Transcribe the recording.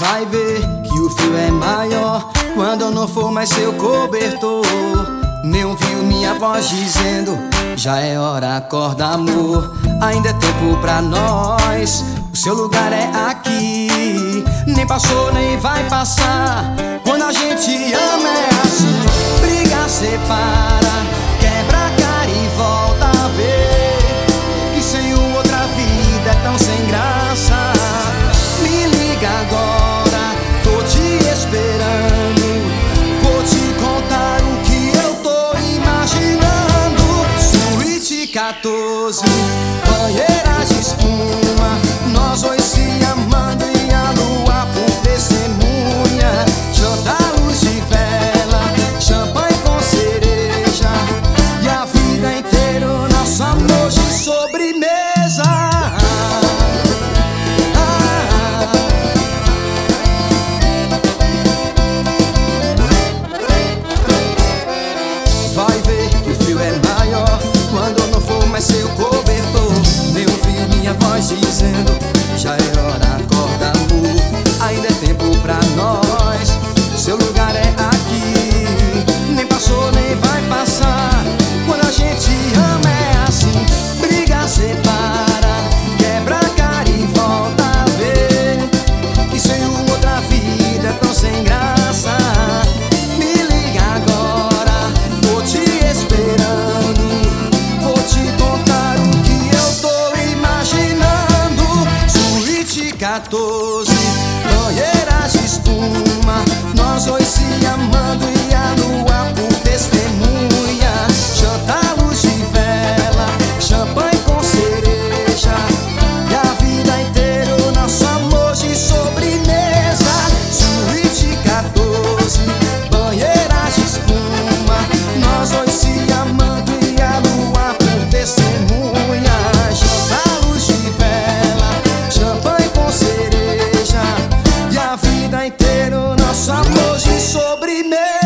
Vai ver que o frio é maior quando eu não for mais seu cobertor. Nem ouviu minha voz dizendo: já é hora, acorda amor. Ainda é tempo pra nós, o seu lugar é aqui. Nem passou, nem vai passar. Quando a gente ama é assim. Briga, separa, quebra a cara e volta a ver que sem o outra vida é tão sem graça. Me liga agora, tô te esperando. Vou te contar o que eu tô imaginando. Suíte 14, banheira de espuma, nós dois se amando e a lua por testemunha. Janta à luz de vela, champanhe com cereja, e a vida inteira o nosso amor de sobremesa. Vai ver que o frio é maior quando eu não for mais seu cobertor. Nem ouviu minha voz dizendo: já é hora, acorda amor. Ainda é tempo pra nós, seu lugar é aqui. Nem passou, nem vai passar. Quando a gente ama é assim. Briga, separa, quebra a cara e volta a ver que sem uma outra vida é tão sem graça. Me liga agora, tô te esperando. Vou te contar o que eu tô imaginando. Suíte 14, banheira de espuma, nós dois se amando e a lua por testemunha. Janta à luz de vela, champanhe com cereja, e a vida inteira o nosso amor de sobremesa. Suíte 14, banheira de espuma, nós dois se amando e a lua por testemunha. Janta à luz de vela, champanhe com cereja, e a vida inteira o nosso amor de sobremesa.